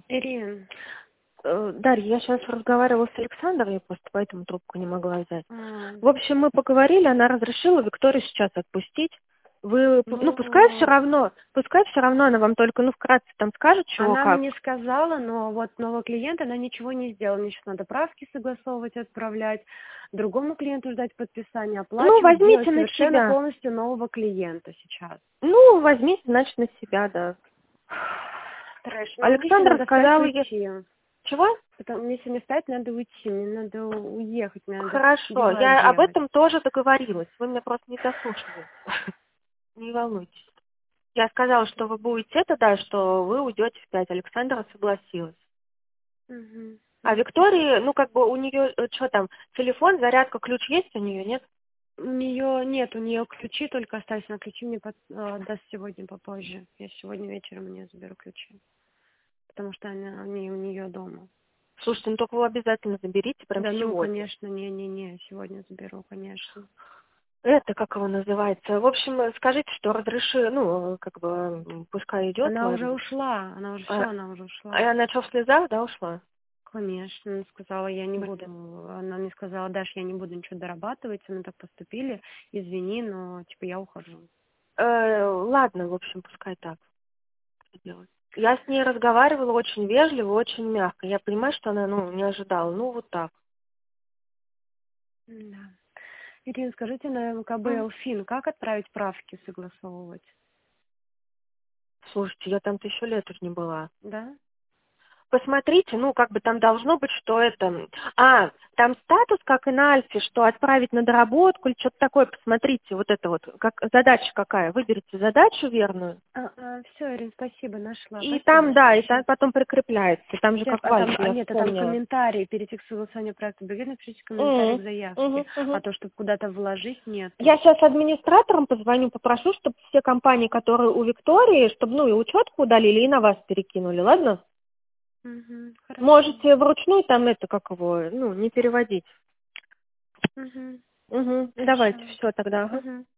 Ирин, Дарья, я сейчас разговаривала с Александром, я просто поэтому трубку не могла взять. а, В общем, мы поговорили, она разрешила Викторию сейчас отпустить. Вы, ну, ну, пускай все равно она вам только, ну, вкратце там скажет, чего, она как. мне сказала, но вот новый клиент, она ничего не сделала. Мне сейчас надо правки согласовывать, отправлять, другому клиенту ждать подписания, Ну, оплачивать, делать возьмите на совершенно себя. полностью нового клиента сейчас. Ну, возьмите, значит, на себя, да. Трэш. Но мне сегодня Александра надо встать сказала, уйти. чего? Потому мне сегодня встать надо уйти, мне надо уехать, мне надо Хорошо, дела я об делать. этом тоже договорилась. Вы меня просто не дослушали. Не волнуйтесь. Я сказала, что вы будете это, да, что вы уйдете в 5. Александра согласилась. Мгм. А Виктории, ну, как бы у нее, что там, телефон, зарядка, ключ есть у нее, нет? У нее нет, у нее ключи только остались, она ключи мне даст сегодня попозже. Я сегодня вечером у нее заберу ключи, потому что они у нее дома. Слушайте, ну только вы обязательно заберите прям Да, ну, сегодня. конечно, не, сегодня заберу, конечно. Это как его называется? В общем, скажите, что разреши, ну, как бы, пускай идет, Она уже ладно. ушла, она уже все, А, она уже а ушла. она что, в слезах, да, ушла? Конечно, она сказала, я не буду, Господи. она мне сказала, Даш, я не буду ничего дорабатывать, мы так поступили, извини, но, типа, я ухожу. Ладно, в общем, пускай так. Что делать? Я с ней разговаривала очень вежливо, очень мягко. Я понимаю, что она, ну, не ожидала. Ну, вот так. Да. Ирина, скажите, на МКБ ФИН, как отправить правки согласовывать? Слушайте, я там 1000 лет уже не была. Да? Посмотрите, ну, как бы там должно быть, что это... там статус, как и на Альфе, что отправить на доработку или что-то такое. Посмотрите, вот это вот, как задача какая. Выберите задачу верную. Все, Ирина, спасибо, нашла. И Спасибо. там, да, и там Сейчас. потом прикрепляется. Там же Сейчас, как в Альфе, я нет, а там вспомнила. комментарии перед текстом согласования проекта БГ, напишите комментарий к Угу, заявке. угу, А угу. то, чтобы куда-то вложить, нету. Я сейчас администраторам позвоню, попрошу, чтобы все компании, которые у Виктории, чтобы, ну, и учетку удалили, и на вас перекинули, ладно? Угу, хорошо. Можете вручную там это, как его, ну, не переводить. Угу, Угу, давайте, хорошо. все тогда. Ага. Угу.